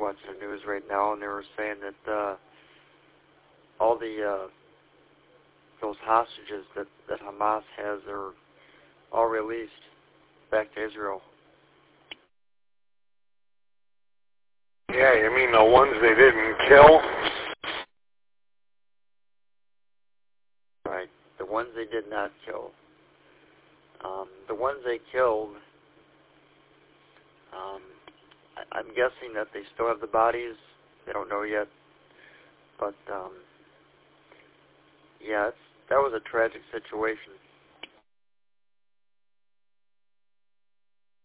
watching the news right now, and they were saying that all the those hostages that Hamas has are all released back to Israel. Yeah, you mean the ones they didn't kill? Right, the ones they did not kill. The ones they killed, I'm guessing that they still have the bodies. They don't know yet. But, yeah, that was a tragic situation.